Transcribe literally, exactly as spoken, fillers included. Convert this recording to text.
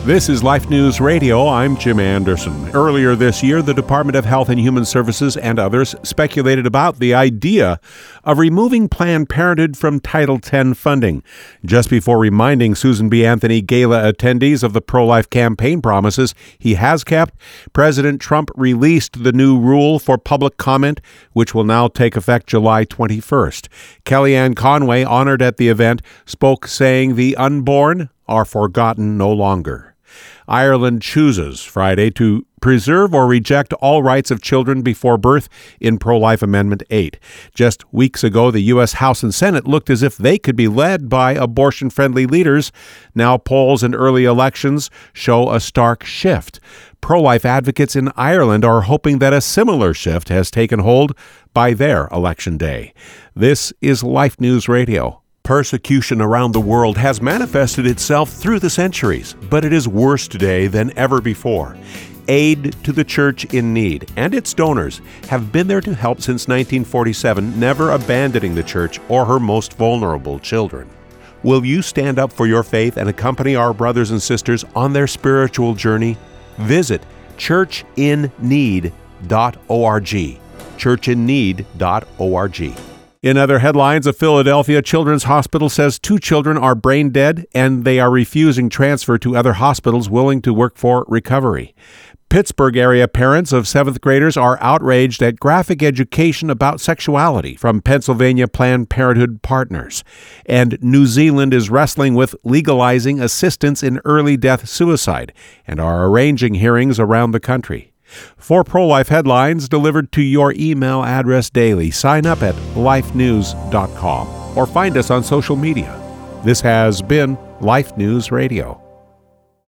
This is Life News Radio. I'm Jim Anderson. Earlier this year, the Department of Health and Human Services and others speculated about the idea of removing Planned Parenthood from Title ten funding. Just before reminding Susan B. Anthony Gala attendees of the pro-life campaign promises he has kept, President Trump released the new rule for public comment, which will now take effect July twenty-first. Kellyanne Conway, honored at the event, spoke saying the unborn are forgotten no longer. Ireland chooses Friday to preserve or reject all rights of children before birth in Pro-Life Amendment eight. Just weeks ago, the U S House and Senate looked as if they could be led by abortion-friendly leaders. Now polls and early elections show a stark shift. Pro-life advocates in Ireland are hoping that a similar shift has taken hold by their election day. This is Life News Radio. Persecution around the world has manifested itself through the centuries, but it is worse today than ever before. Aid to the Church in Need and its donors have been there to help since nineteen forty-seven, never abandoning the Church or her most vulnerable children. Will you stand up for your faith and accompany our brothers and sisters on their spiritual journey? Visit church in need dot org. church in need dot org. In other headlines, a Philadelphia Children's Hospital says two children are brain dead and they are refusing transfer to other hospitals willing to work for recovery. Pittsburgh area parents of seventh graders are outraged at graphic education about sexuality from Pennsylvania Planned Parenthood partners. And New Zealand is wrestling with legalizing assistance in early death suicide and are arranging hearings around the country. For pro-life headlines delivered to your email address daily, sign up at life news dot com or find us on social media. This has been Life News Radio.